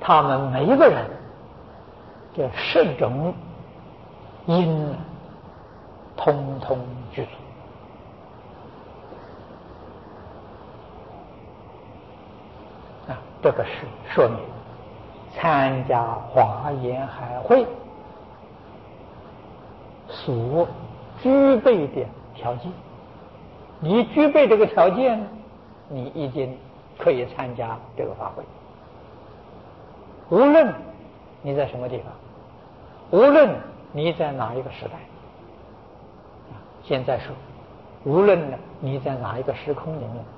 他们每一个人这10种因通通具足。这个是说明参加华严海会所具备的条件。你具备这个条件，你一定可以参加这个法会。无论你在什么地方，无论你在哪一个时代，现在说，无论你在哪一个时空里面，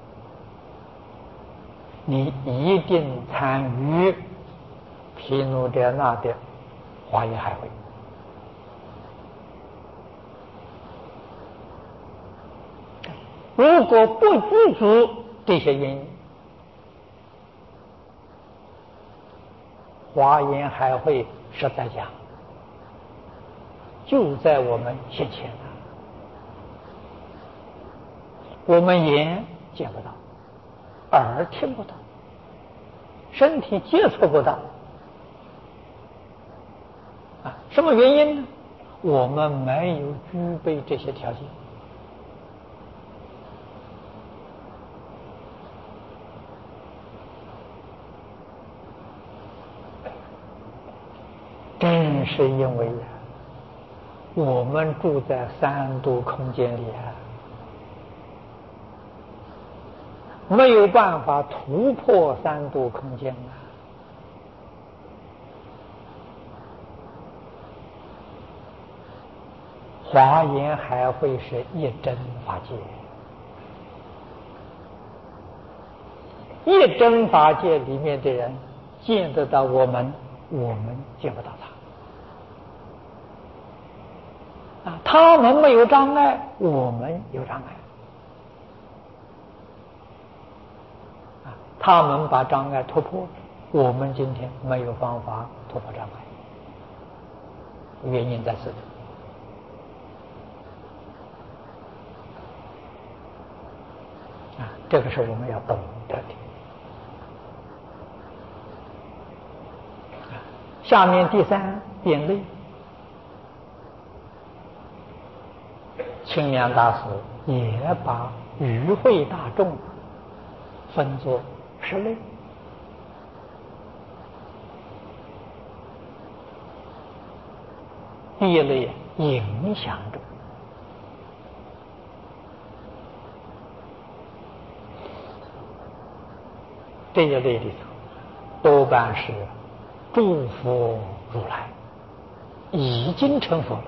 你一定参与毗卢遮那的华严海会。如果不具足这些原因，华严海会实在讲就在我们现前了，我们眼见不到，耳听不到，身体接触不到。什么原因呢？我们没有具备这些条件。正是因为我们住在三度空间里没有办法突破三度空间华严海会是一真法界，一真法界里面的人见得到我们，我们见不到他。他们没有障碍，我们有障碍。他们把障碍突破，我们今天没有方法突破障碍，原因在此。这个是我们要懂得的。下面第3变类，清凉大师也把与会大众分作10类。第一类影响众，这一类里头多半是诸佛如来已经成佛了，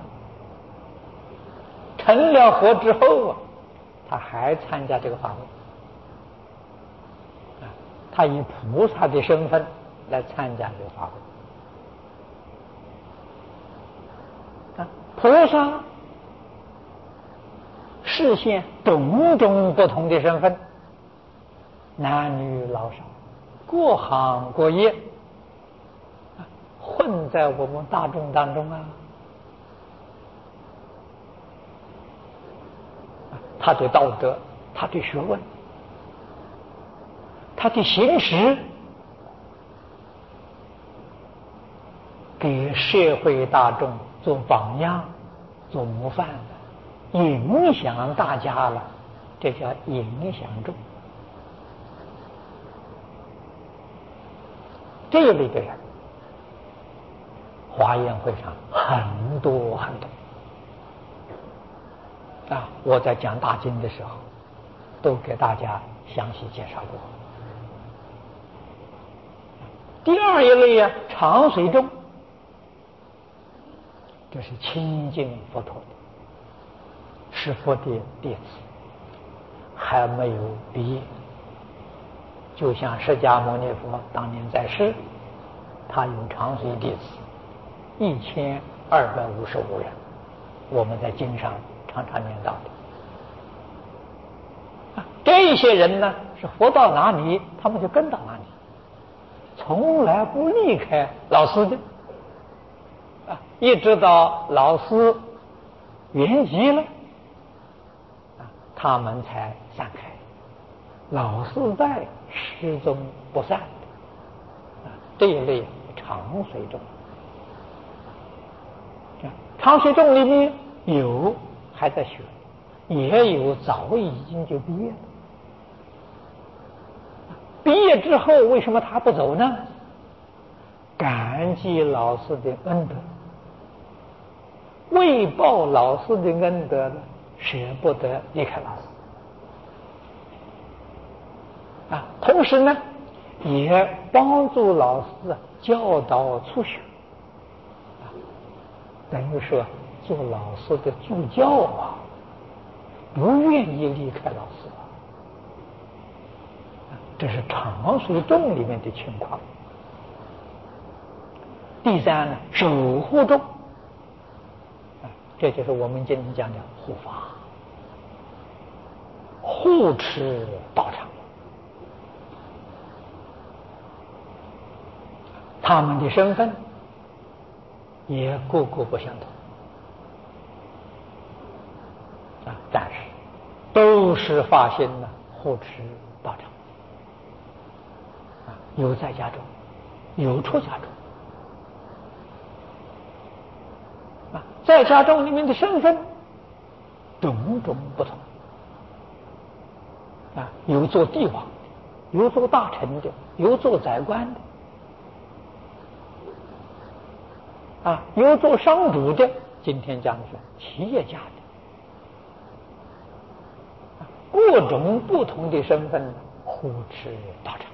成了佛之后他还参加这个法会，他以菩萨的身份来参加这个法会。菩萨实现种种不同的身份，男女老少，各行各业，混在我们大众当中他的道德，他的学问，他的行识，给社会大众做榜样，做模范，影响大家了，这叫影响众。这一类的人，华严会上很多很多我在讲大经的时候都给大家详细介绍过。第二一类常随众，这是亲近佛陀的，是佛的弟子，还没有毕业。就像释迦牟尼佛当年在世，他有常随弟子1255人，我们在经上常常念到的。这些人呢，是佛到哪里他们就跟到哪里，从来不离开老师的一直到老师圆寂了他们才散开。老师在，始终不散这一类长随众。长随众里面有还在学，也有早已经就毕业了。毕业之后，为什么他不走呢？感激老师的恩德，为报老师的恩德，舍不得离开老师。同时呢，也帮助老师教导初学，等于说做老师的助教不愿意离开老师。这是长随众里面的情况。第三呢，守护众，这就是我们今天讲的护法，护持道场。他们的身份也个个不相同但是都是发心了护持道场。有在家中，有出家中。在家中里面的身份种种不同有做帝王的，有做大臣的，有做宰官的有做商主的，今天讲的是企业家的各种不同的身份护持道场。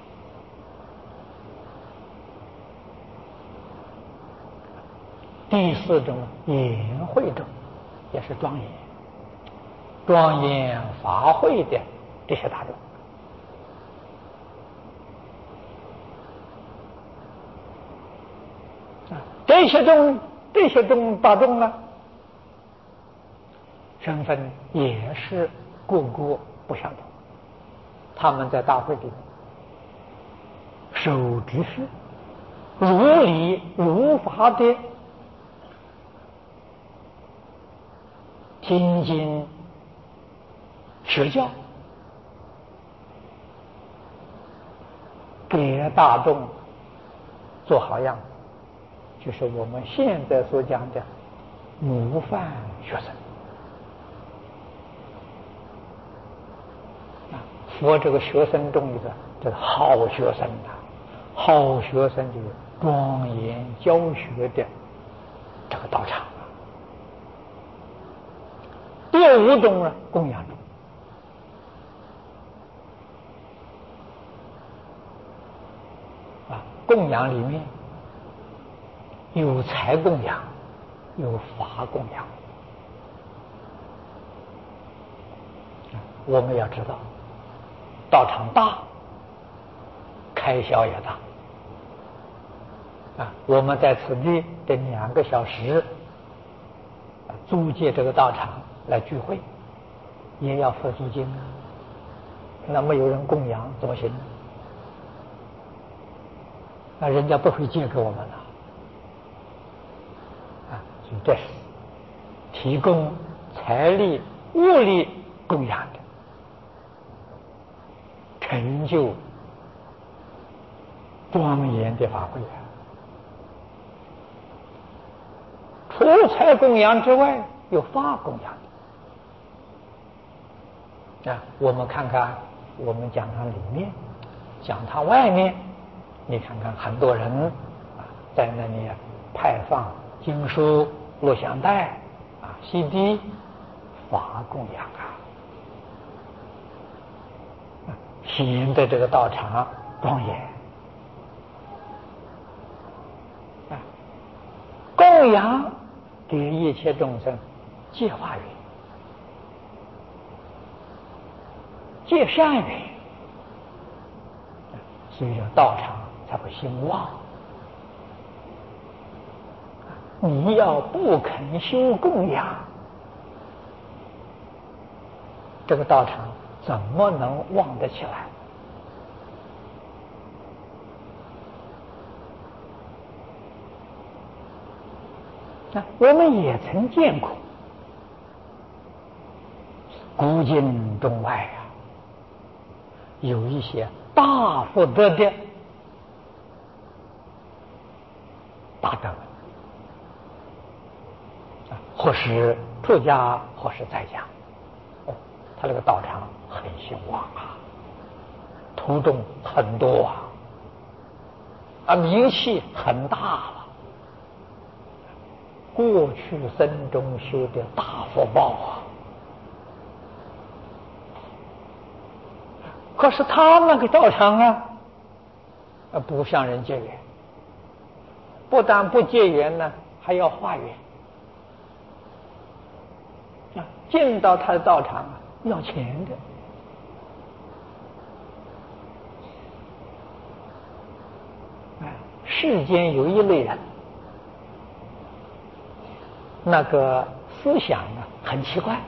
第四种宴会众，也是庄严法会的这些大众。这些众大众呢，身份也是各个不相同。他们在大会里守秩序，如理如法的听经持教，给大众做好样子，就是我们现在所讲的模范学生。佛这个学生中的这是好学生好学生就是庄严教学的这个道场。第五种呢，供养众。供养里面有财供养，有法供养。我们要知道，道场大，开销也大。我们在此地的2个小时租借这个道场来聚会，也要付租金那么有人供养怎么行呢？人家不会借给我们了所以这是提供财力物力供养的，成就庄严的法会除财供养之外，有法供养我们看看我们讲堂里面，讲堂外面，你看看很多人在那里派放经书、录像带CD， 法供养显得这个道场庄严供养给一切众生借法缘，借善缘，所以这道场才会兴旺。你要不肯修供养，这个道场怎么能旺得起来？我们也曾见过古今中外有一些大福德的大德们，或是出家，或是在家，他这个道场很兴旺啊，徒众很多名气很大了。过去生中修的大福报可是他那个道场不向人结缘，不但不结缘呢，还要化缘。进到他的道场要钱的。世间有一类人，那个思想很奇怪，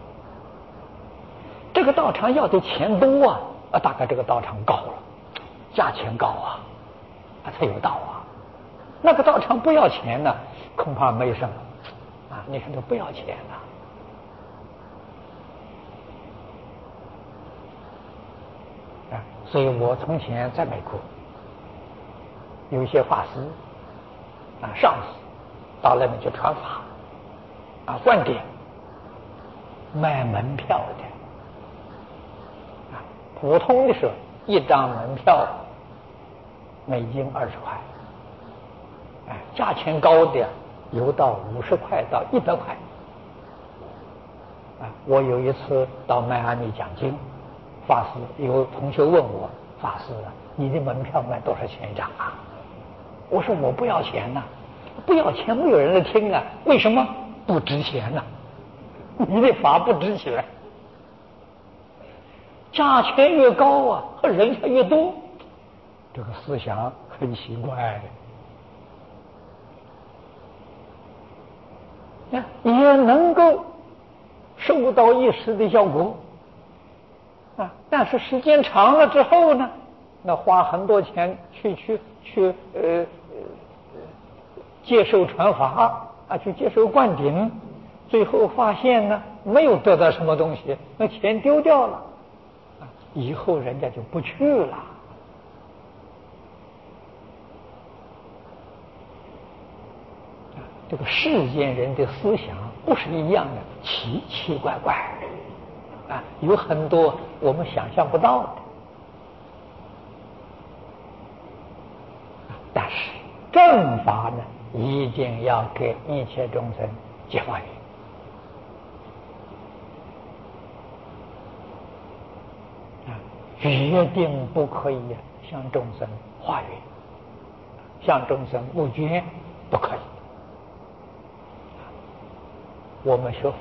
这个道场要的钱多大概这个道场高了，价钱高才有道那个道场不要钱呢，恐怕没什么你看都不要钱所以我从前在美国有一些法师上司到那边去传法灌顶，卖门票的普通的时候一张门票美金20块，价钱高的有到50块到100块。我有一次到迈阿密讲经，法师有同学问我，法师你的门票卖多少钱一张我说我不要钱不要钱没有人来听为什么？不值钱你的法不值钱，价钱越高人越多，这个思想很奇怪也能够收到一时的效果但是时间长了之后呢，那花很多钱去接受传法去接受灌顶，最后发现呢没有得到什么东西，那钱丢掉了以后人家就不去了这个世间人的思想不是一样的，奇奇怪怪有很多我们想象不到的但是正法呢一定要给一切众生结法缘决定不可以向众生化缘，向众生募捐不可以。我们学佛，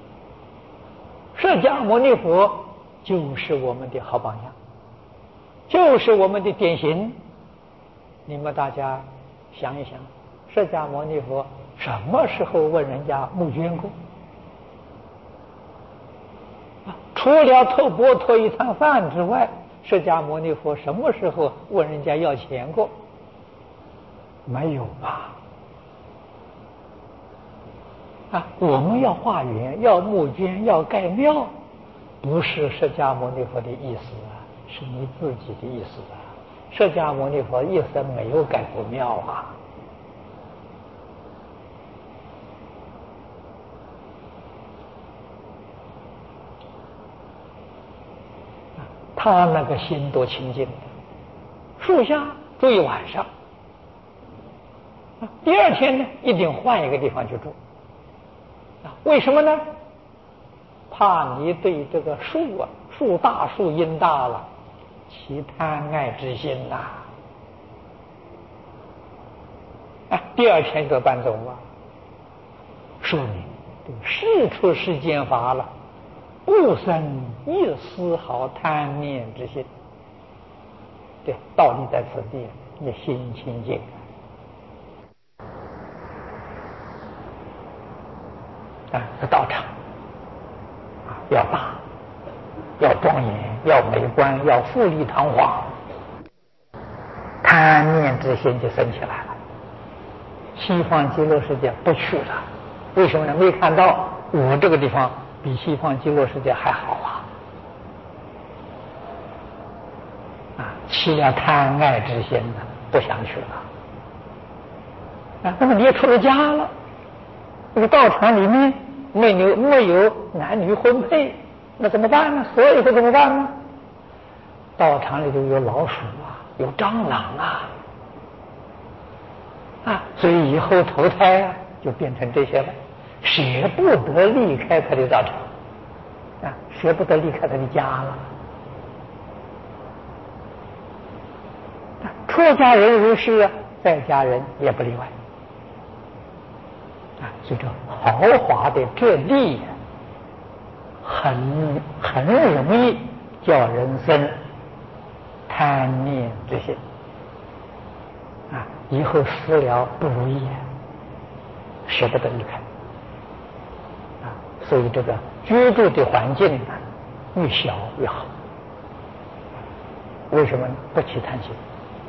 释迦牟尼佛就是我们的好榜样，就是我们的典型。你们大家想一想，释迦牟尼佛什么时候问人家募捐过？除了托钵托一餐饭之外，释迦牟尼佛什么时候问人家要钱过？没有吧？我们要化缘，要募捐，要盖庙，不是释迦牟尼佛的意思是你自己的意思释迦牟尼佛一生没有盖过庙他那个心多清净的，树下住一晚上，第二天呢一定换一个地方去住为什么呢？怕你对这个树树大树荫大了起贪爱之心第二天就搬走说明事出世间法了，不生一丝毫贪念之心。对，道理在此地，你心清净这道场要大，要庄严，要美观，要富丽堂皇，贪念之心就生起来了。西方极乐世界不去了，为什么呢？没看到我这个地方比西方极乐世界还好起了贪爱之心不想去了啊，那么你也出了家了，这个道场里面没有男女婚配，那怎么办呢？所以说怎么办呢？道场里头有老鼠啊，有蟑螂啊，所以以后投胎啊就变成这些了，舍不得离开他的道场啊，舍不得离开他的家了。出家人如是啊，在家人也不例外啊。所以这豪华的这地很容易叫人生贪念之心啊，以后死了不如意，舍不得离开啊。所以这个居住的环境啊，越小越好。为什么呢？不起贪心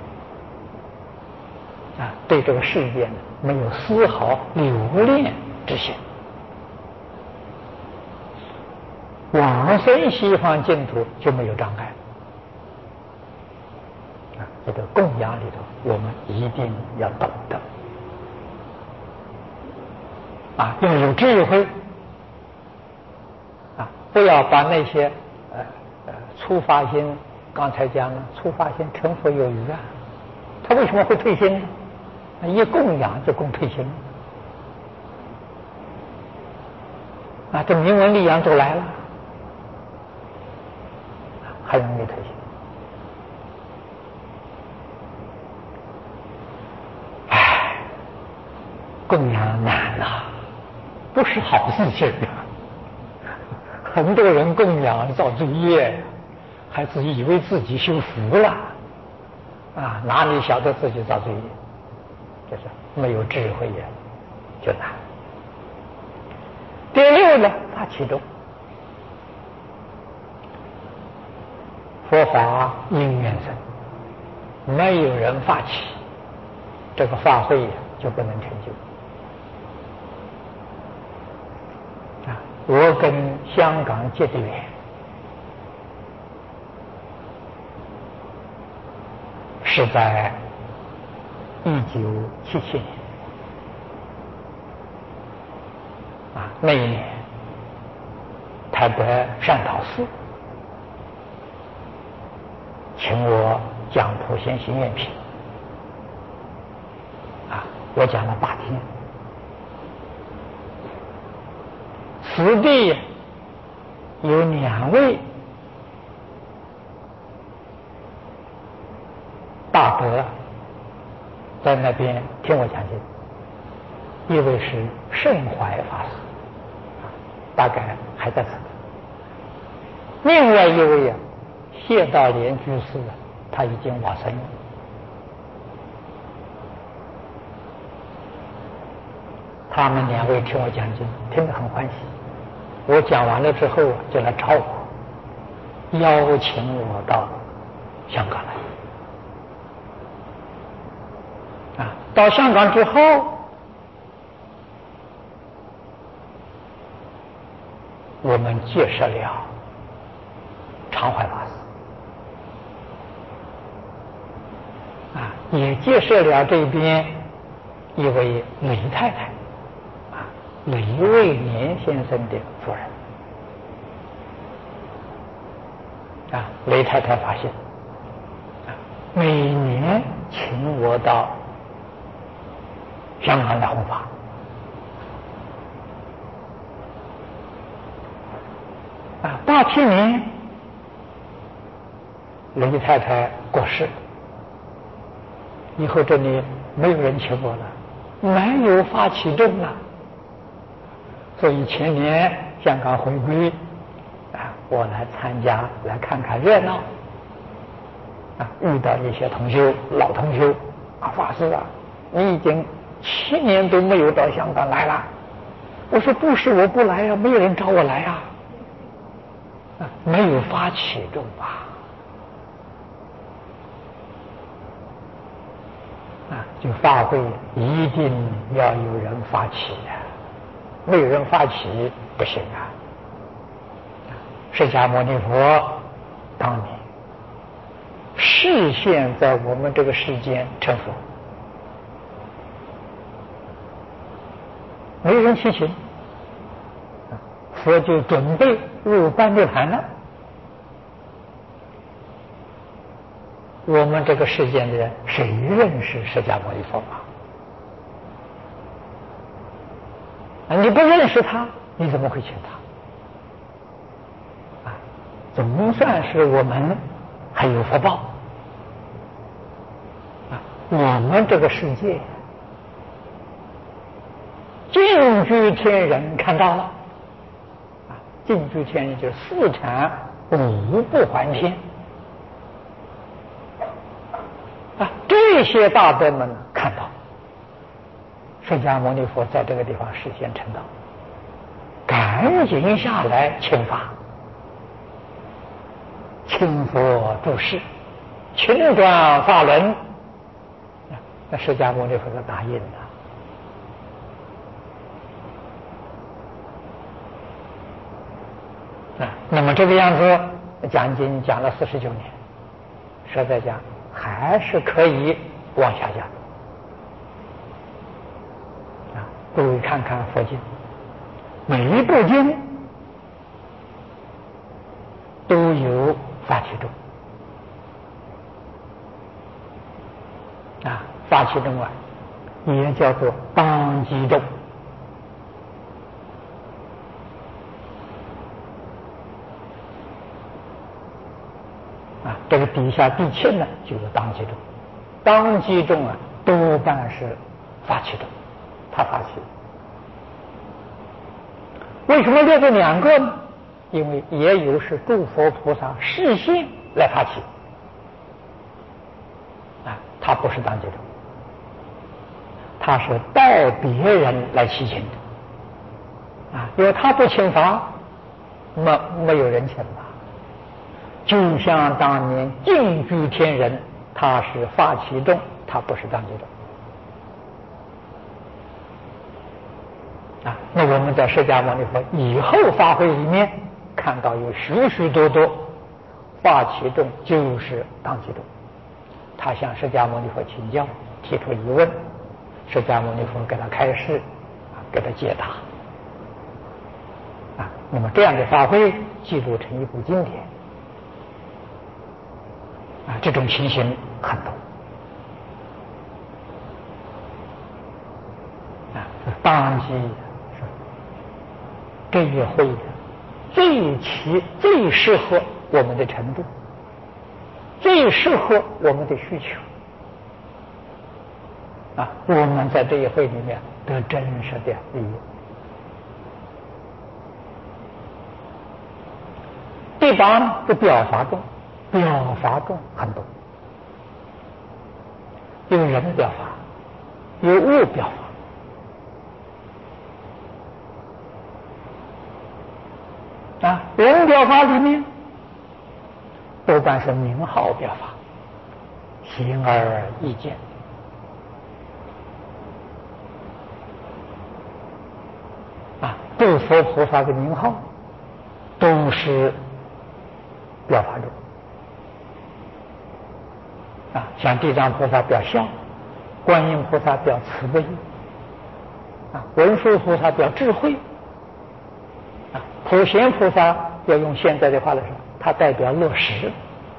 啊，对这个世界呢没有丝毫留恋之心。往生西方净土就没有障碍啊。这个供养里头，我们一定要懂得啊，要有智慧啊，不要把那些初发心，刚才讲了，初发心成佛有余啊，他为什么会退心呢？一供养就供退心啊，这名闻利养都来了，很容易退心。唉，供养难啊，不是好事情啊。很多人供养造罪业，还自己以为自己修福了啊，哪里晓得自己造罪业？就是没有智慧呀，就难。第六呢，发起中，佛法因缘生，没有人发起，这个法会就不能成就啊。我跟香港结的缘，是在1977年啊，那一年台北善导寺请我讲普贤行愿品啊，我讲了8天。此地有2位大德在那边听我讲经，一位是盛怀法师，大概还在此；另外一位谢道莲居士，他已经往生了。他们2位听我讲经，听得很欢喜。我讲完了之后就来找我，邀请我到香港来。啊，到香港之后，我们结识了常怀法师，啊，也结识了这边一位李太太，啊，李卫年先生的夫人。啊，雷太太发现，每年请我到香港来弘法。啊，87年，雷太太过世，以后这里没有人请我了，没有发起证了，所以前年香港回归。我来参加，来看看热闹啊！遇到一些同修，老同修啊，法师啊，你已经7年都没有到香港来了。我说不是我不来啊，没有人找我来啊，没有发起证吧？啊，就法会一定要有人发起的，没有人发起不行啊。释迦牟尼佛当年示现在我们这个世间成佛没人去请，佛就准备入般涅盘了。我们这个世间的人，谁认识释迦牟尼佛啊？你不认识他，你怎么会请他？啊，总算是我们还有福报啊！我们这个世界，净居天人看到了啊！净居天人就是四禅五不还天啊！这些大德们看到释迦牟尼佛在这个地方实现成道，赶紧下来请法，请佛住世，请转法轮。那释迦牟尼佛就答应了。那么这个样子讲经讲了49年，实在讲还是可以往下讲。各位看看佛经，每一部经都有发起中啊，发起中啊，也叫做当机中啊。这个底下第7呢，就是当机中，当机中啊，多半是发起中。他发起，为什么列这2个呢？因为也有是诸佛菩萨示现来发起啊，他不是当机中，他是代别人来祈请的啊，因为他不请法，没有人请法。就像当年净居天人，他是发起中，他不是当机中。啊，那我们在释迦牟尼佛以后法会里面看到有许许多多发起中就是当机中，他向释迦牟尼佛请教，提出疑问，释迦牟尼佛给他开示，给他解答。啊，那么这样的法会记录成一部经典，啊，这种情形很多。啊，当机这一会最适合我们的程度，最适合我们的需求啊！我们在这一会里面得真实的利益。第8呢，是表法中，表法中很多，有人表法，有物表法。啊，人表法里面多半是名号表法，显而易见啊，诸佛菩萨的名号都是表法中啊，像地藏菩萨表孝，观音菩萨表慈悲啊，文殊菩萨表智慧。普贤菩萨要用现在的话来说，它代表落实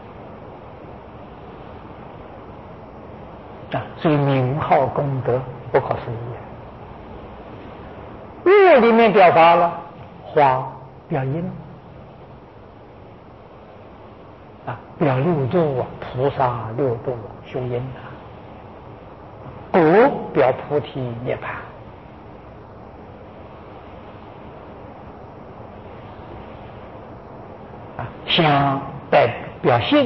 啊，所以名号功德不可思议。物里面表法了，花表音啊，表6度啊，菩萨6度修因啊，果表菩提涅槃。相代表性，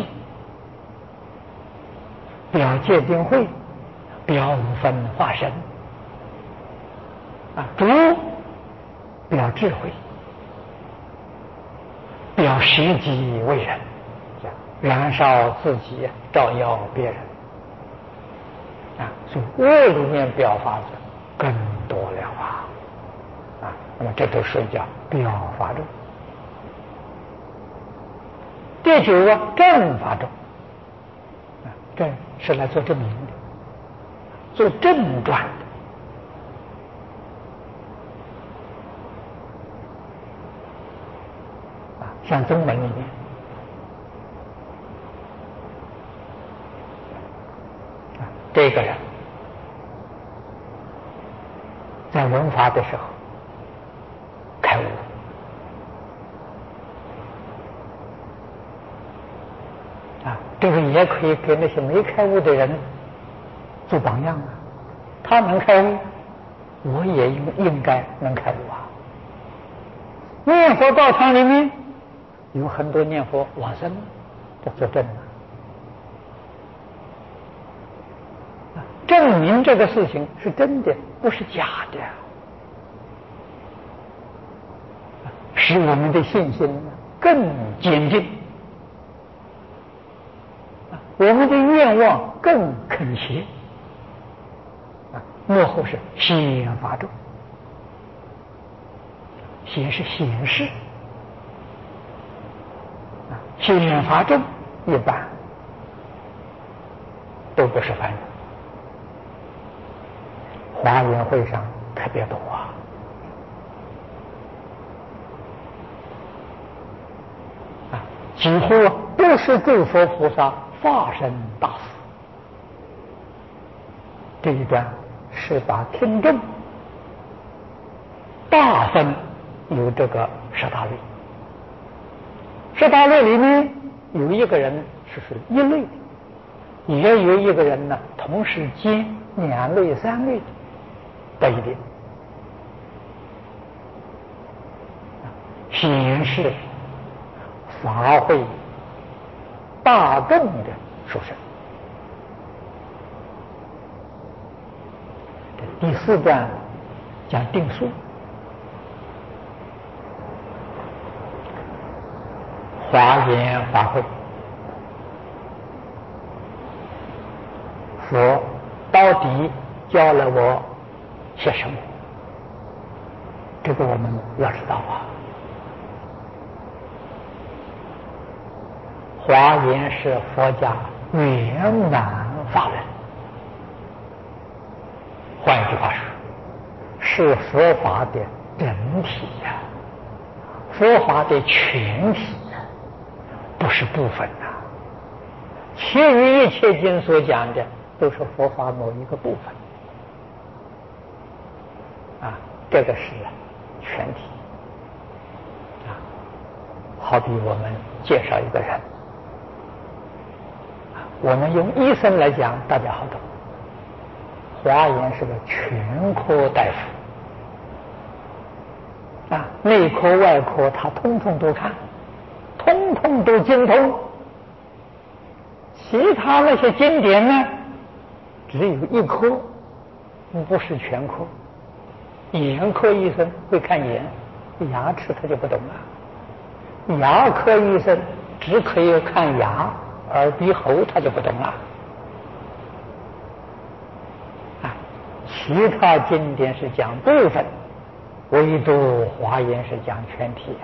表界定慧，表5分化身啊，主表智慧，表实际为人，燃烧自己，照耀别人啊，所以物里面表法子更多了啊，那么这都属于叫表法中。第9啊，正法中啊，正是来做证明的，做正转像中文里面，这个人在闻法的时候开悟，这个也可以给那些没开悟的人做榜样啊。他能开悟，我也应该能开悟啊。念佛道场里面有很多念佛往生，这作证了，证明这个事情是真的，不是假的，使我们的信心更坚定，我们的愿望更恳切。幕后是显法众，显是显示，显法众一般都不是凡人，华严会上特别多几乎都是诸佛菩萨化身大士。这一段是把听众大分有这个十大类，十大类里面有一个人是属于一类的，也有一个人呢同时兼两类三类的，不一定。显示法会大众的殊胜。第四段讲定数，华严法会，佛到底教了我些什么？这个我们要知道华严是佛家圆满法门，换一句话说，是佛法的整体佛法的全体不是部分其余一切经所讲的都是佛法某一个部分这个是全体好比我们介绍一个人我们用医生来讲大家好懂，华严是个全科大夫内科外科他通通都看，通通都精通。其他那些经典呢只有一科，不是全科。眼科医生会看眼，牙齿他就不懂牙科医生只可以看牙，耳鼻喉他就不懂了其他经典是讲部分，唯独华严是讲全体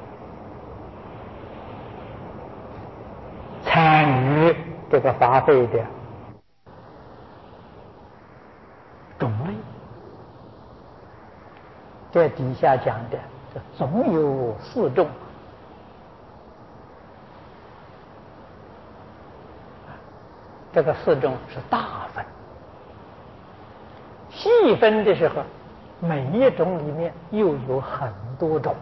参与这个法会的种类，这底下讲的这总有四众这个四众是大分，细分的时候每一种里面又有很多种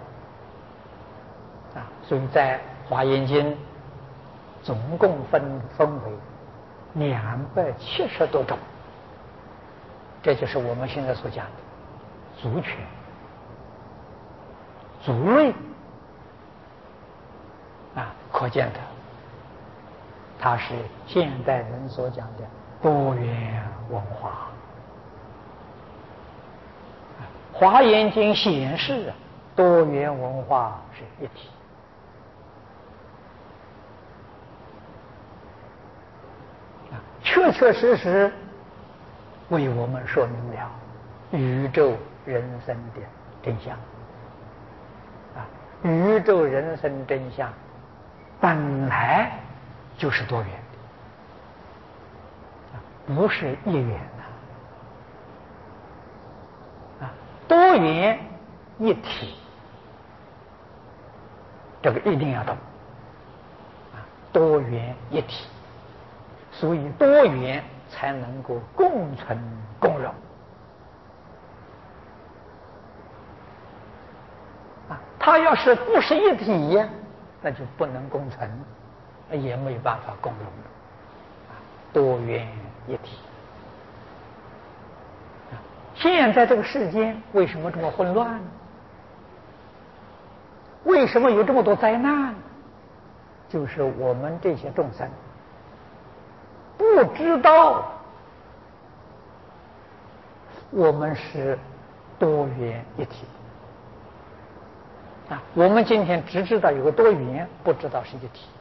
所以在华严经总共分为270多种，这就是我们现在所讲的族群、族类可见的它是现代人所讲的多元文化。华严经显示多元文化是一体确确实实为我们说明了宇宙人生的真相宇宙人生真相本来就是多元的不是一元多元一体这个一定要懂多元一体，所以多元才能够共存共荣它要是不是一体那就不能共存，也没办法共荣多元一体现在这个世间为什么这么混乱呢？为什么有这么多灾难呢？就是我们这些众生不知道我们是多元一体我们今天只知道有个多元，不知道是一体，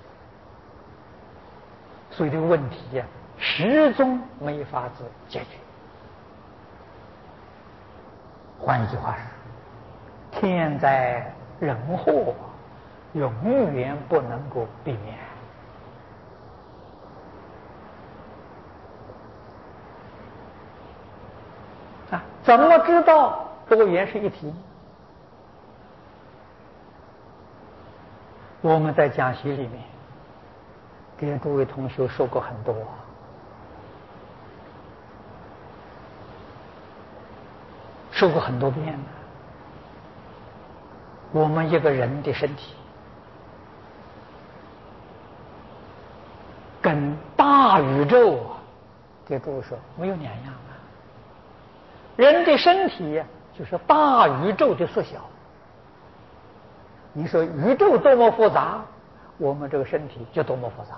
所以这个问题始终没法子解决。换一句话说，天灾人祸永远不能够避免怎么知道多元是一体？我们在讲习里面给诸位同学说过很多遍了。我们一个人的身体跟大宇宙给诸位说没有两样人的身体就是大宇宙的缩小。你说宇宙多么复杂，我们这个身体就多么复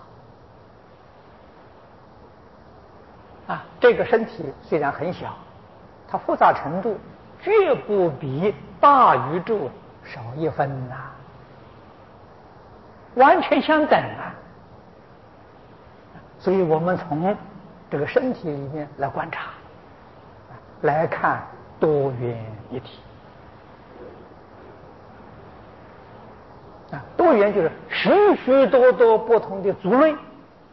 杂这个身体虽然很小，它复杂程度绝不比大宇宙少一分完全相等所以我们从这个身体里面来观察来看多元一体多元就是许许多多不同的族类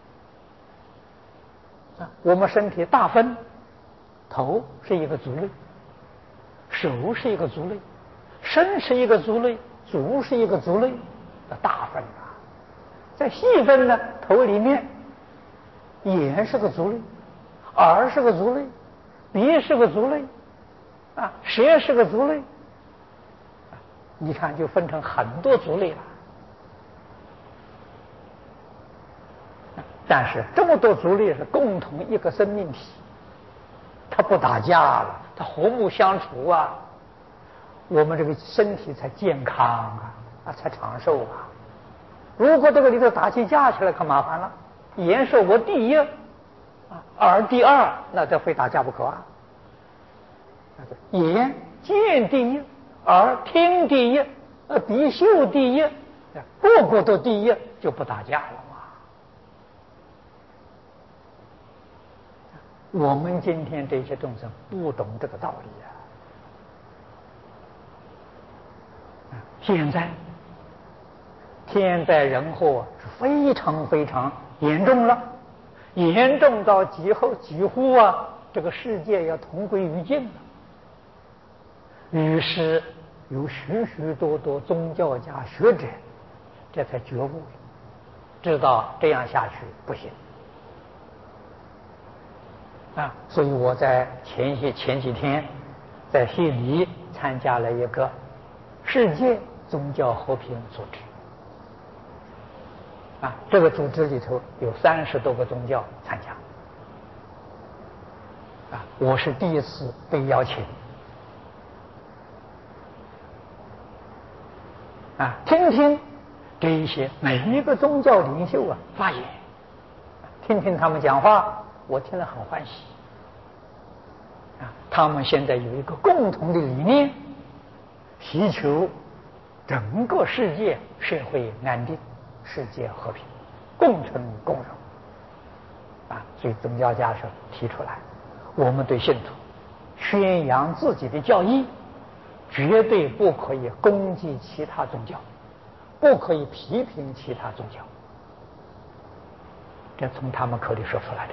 我们身体大分，头是一个族类，手是一个族类，身是一个族类，足是一个族类，大分再细分呢，头里面眼是个族类，耳是个族类，鼻是个族类舌是个族类你看就分成很多族类了但是这么多族类是共同一个生命体，它不打架了，它和睦相处我们这个身体才健康才长寿如果这个里头打起架起来可麻烦了，眼是我第一耳第二，那这非打架不可眼见第一，耳听第一，鼻嗅第一，个个都第一，就不打架了我们今天这些众生不懂这个道理现在天灾人祸是非常非常严重了，严重到几乎这个世界要同归于尽了。于是有许许多多宗教家学者这才觉悟了，知道这样下去不行所以我在前几天在悉尼参加了一个世界宗教和平组织这个组织里头有30多个宗教参加我是第一次被邀请听听这一些每一个宗教领袖发言，听听他们讲话，我听了很欢喜他们现在有一个共同的理念，祈求整个世界社会安定，世界和平，共存共荣所以宗教家是提出来，我们对信徒宣扬自己的教义，绝对不可以攻击其他宗教，不可以批评其他宗教，这从他们口里说出来的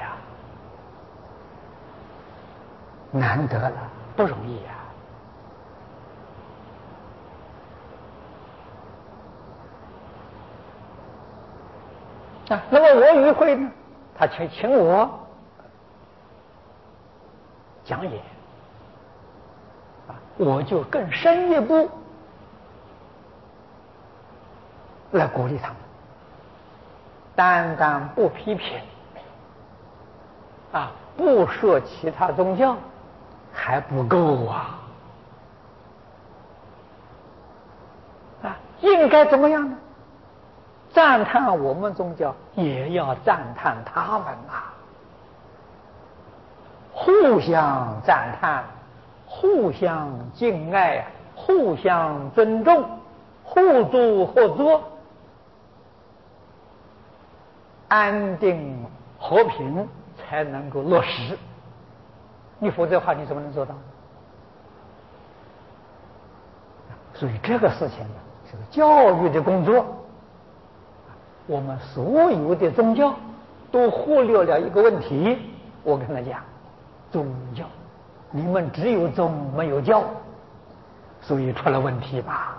难得了，不容易那么我与会呢，他却请我讲演，我就更深一步来鼓励他们，单单不批评不说其他宗教还不够应该怎么样呢？赞叹我们宗教，也要赞叹他们互相赞叹，互相敬爱，互相尊重，互助合作，安定和平才能够落实。你否则的话，你怎么能做到？所以这个事情呢，是个教育的工作。我们所有的宗教都忽略了一个问题，我跟他讲，宗教，你们只有宗没有教，所以出了问题吧。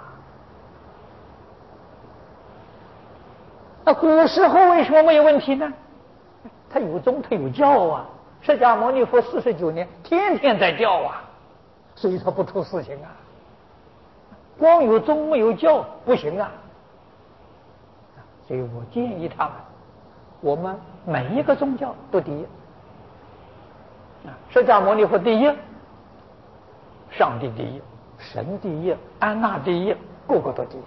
那古时候为什么没有问题呢？他有宗，他有教释迦牟尼佛49年天天在教所以他不出事情光有宗没有教不行所以我建议他们，我们每一个宗教都第一释迦牟尼佛第一，上帝第一，神第一，安那第一，个个都第一。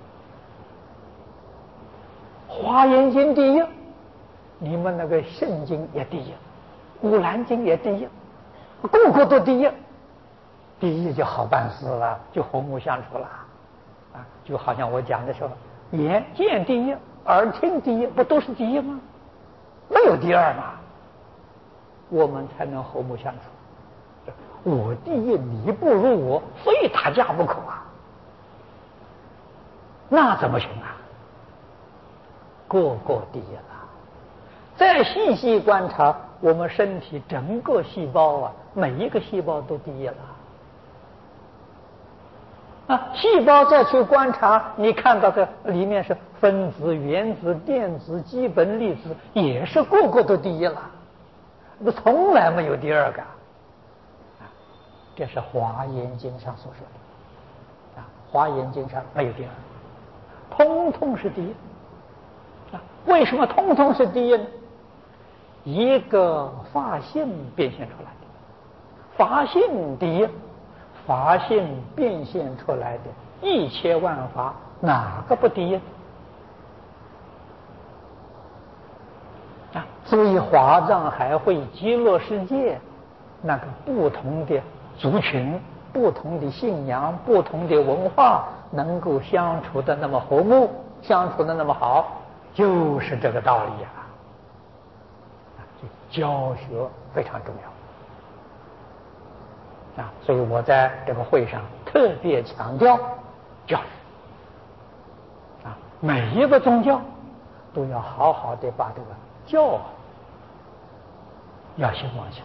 华严经第一，你们那个圣经也第一，古兰经也第一，个个都第一。第一就好办事了，就和睦相处了就好像我讲的时候，眼见第一，耳听第一，不都是第一吗？没有第二嘛，我们才能和睦相处。我第一，你不如我，非打架不可那怎么行个个第一了。再细细观察我们身体整个细胞每一个细胞都第一了细胞再去观察，你看到的里面是分子、原子、电子、基本粒子，也是个个都第一了，那从来没有第二个这是华严经上所说的华严经上没有第二，通通是第一为什么通通是第一呢？一个法性变现出来的，法性第一，法性变现出来的1000万法，哪个不第一所以华藏海会极乐世界那个不同的族群、不同的信仰、不同的文化能够相处的那么和睦，相处的那么好，就是这个道理教学非常重要所以我在这个会上特别强调教育每一个宗教都要好好的把这个教要兴旺起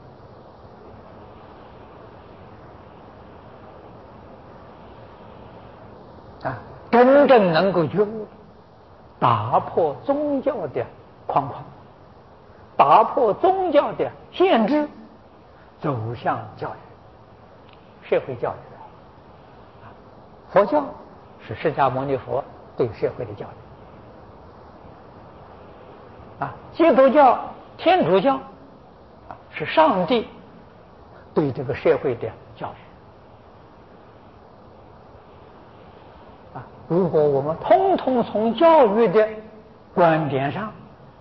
来真正能够觉悟，打破宗教的框框，打破宗教的限制，走向教育，社会教育佛教是释迦牟尼佛对社会的教育基督教、天主教是上帝对这个社会的教育如果我们通通从教育的观点上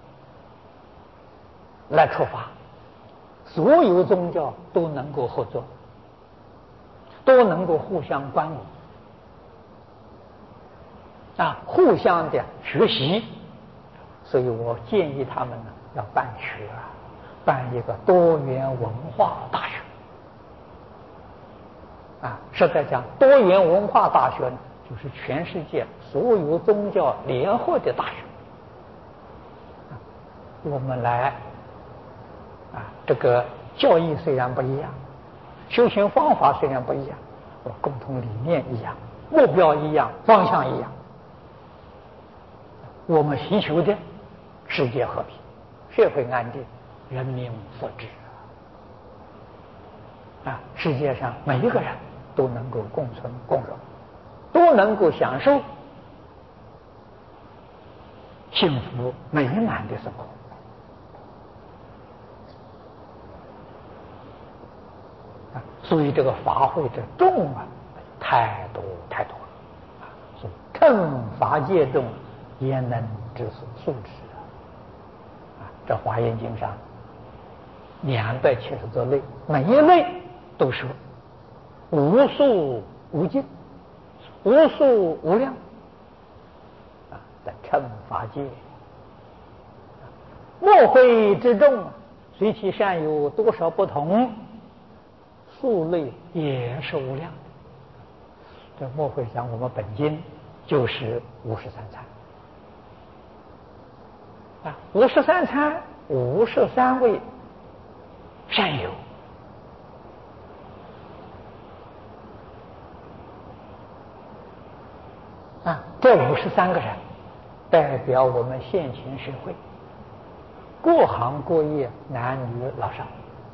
来出发，所有宗教都能够合作，都能够互相关联互相的学习。所以我建议他们呢要办学办一个多元文化大学实在讲，多元文化大学呢就是全世界所有宗教联合的大学我们来这个教义虽然不一样，修行方法虽然不一样，共同理念一样，目标一样，方向一样。我们寻求的世界和平，社会安定，人民福祉啊！世界上每一个人都能够共存共荣，都能够享受幸福美满的生活。所以这个法会的众啊，太多太多了啊！所以乘法界众，焉能知数之啊！这《华严经》上270多类，每一类都说无数无尽，无数无量啊！在乘法界，莫非之众，随其善有多少不同，数类也是无量。这莫非讲我们本经就是53参啊，53参53位善友啊，这53个人代表我们现前社会各行各业，男女老少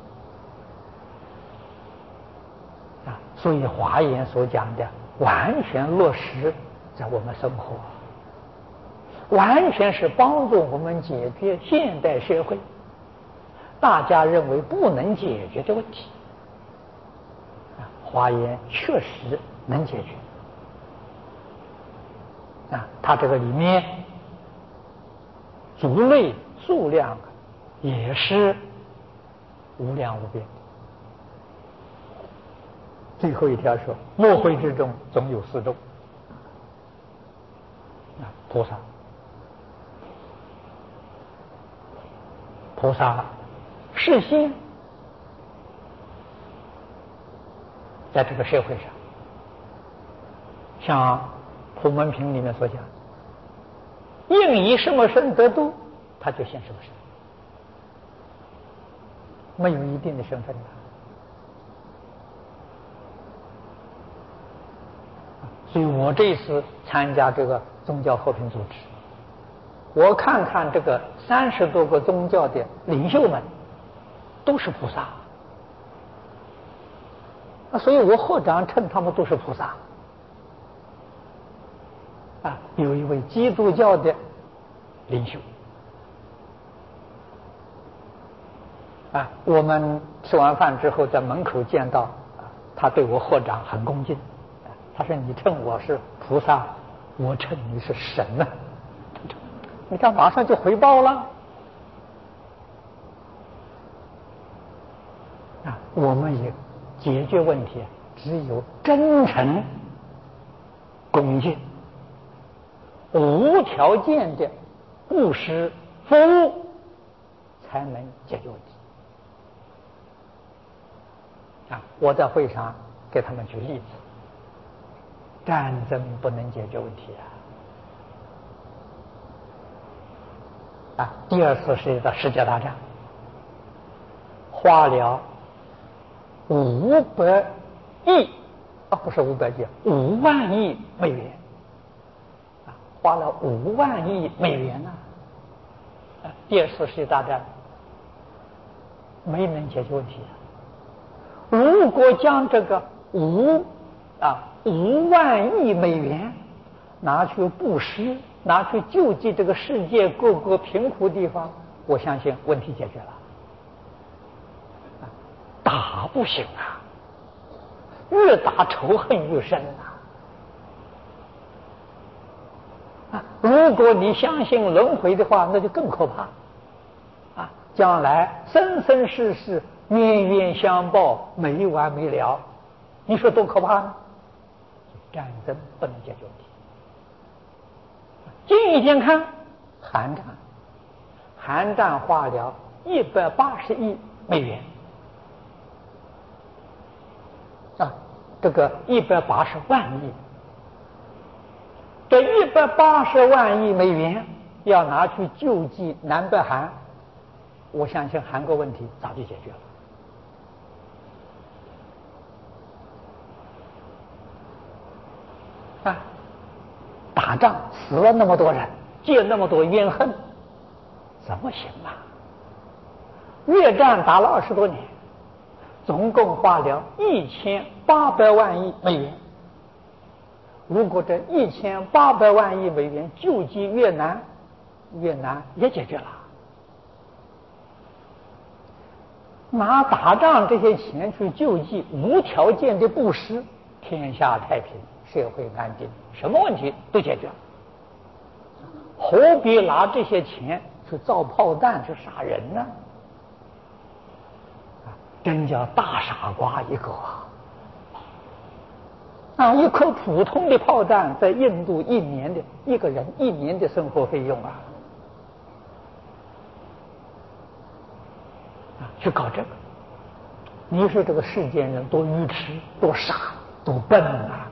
啊，所以华严所讲的完全落实在我们生活，完全是帮助我们解决现代社会大家认为不能解决的问题啊，华严确实能解决啊，它这个里面族类数量也是无量无边。最后一条说，莫非之中总有4众啊，菩萨是心，在这个社会上，像普门品里面所讲，应以什么身得度，他就现什么身，没有一定的身份的。所以我这一次参加这个宗教和平组织，我看看这个30多个宗教的领袖们都是菩萨啊，所以我合掌称他们都是菩萨啊。有一位基督教的领袖啊，我们吃完饭之后在门口见到他对我合掌很恭敬。他说：“你称我是菩萨，我称你是神呢。”你看，马上就回报了啊！我们也解决问题，只有真诚、恭敬、无条件的布施服务，才能解决问题啊！我在会上给他们举例子。战争不能解决问题啊！第2次世界大战花了500亿啊，不是500亿，5万亿美元啊，花了5万亿美元呢啊！第2次世界大战没能解决问题啊！如果将这个5万亿美元拿去布施，拿去救济这个世界各个贫苦地方，我相信问题解决了。打不行啊，越打仇恨越深啊！如果你相信轮回的话，那就更可怕啊！将来生生世世冤冤相报，没完没了，你说多可怕呢？战争不能解决问题。近一点看，韩战花了180亿美元啊，这个180万亿，这180万亿美元要拿去救济南北韩，我相信韩国问题早就解决了啊！打仗死了那么多人，结那么多冤恨怎么行啊？越战打了20多年，总共花了1800万亿美元。如果这1800万亿美元救济越南，越南也解决了。拿打仗这些钱去救济，无条件的布施，天下太平，社会安定，什么问题都解决了。何必拿这些钱去造炮弹去杀人呢？真叫大傻瓜一个啊！一颗普通的炮弹在印度一个人一年的生活费用啊！去搞这个，你说这个世间人多愚痴、多傻、多笨啊！